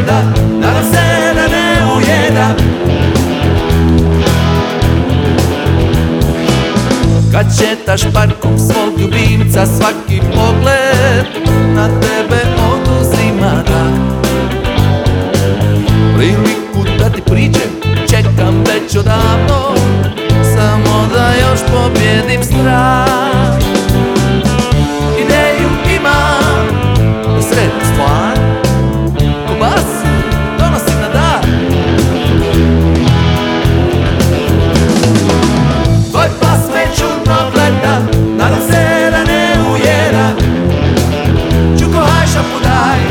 gleda, nadam se da ne ujeda. Kad šetaš parkom svog ljubimca, svaki pogled na tebe oduzima dah. Priliku da ti priđem čekam već odavno, samo da još pobjedim strah. Ideju imam da sretnu stvar, kobasu donosim na dar. Tvoj pas me čudno gleda, nadam se da ne ujeda. Čuko haj šapudaj.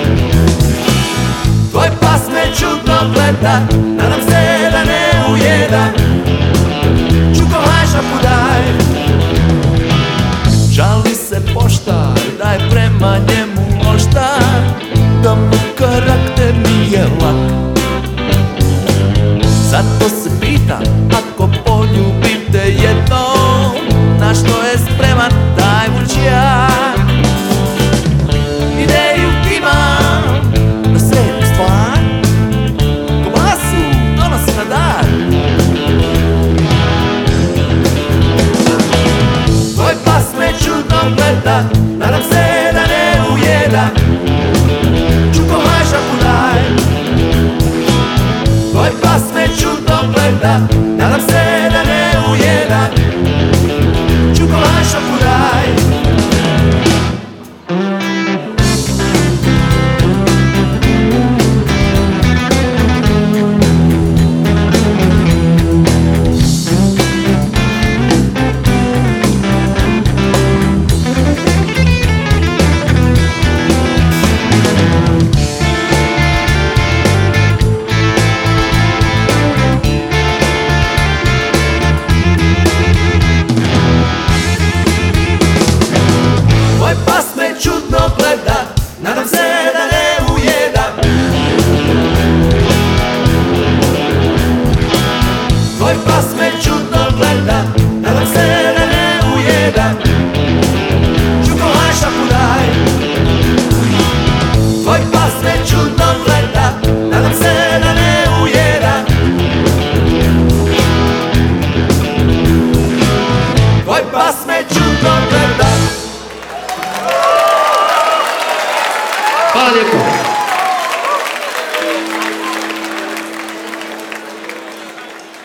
Tvoj pas me čudno gleda, nadam se da ne ujeda. Čuko haj šapudaj. Žali se poštar da je prema njemu oštar, da mu karakter nije lak. Zato se pitam, ako poljubim te jednom, na što je spreman taj vučjak. Ideju imam da sretnu stvar, kobasu donosim na dar. Tvoj pas me čudno gleda, nadam se da ne ujeda. Čuko haj šapudaj. Tvoj pas me čudno gleda, nadam se da ne ujeda. Čuko haj šapudaj. Čudno gleda, nadam se da ne ujeda. Tvoj pas me čudno gleda, nadam se da ne ujeda. Čuko haj šapudaj. Tvoj pas me čudno gleda, nadam se da ne ujeda. Tvoj pas me čudno gleda. Hvala lijepo.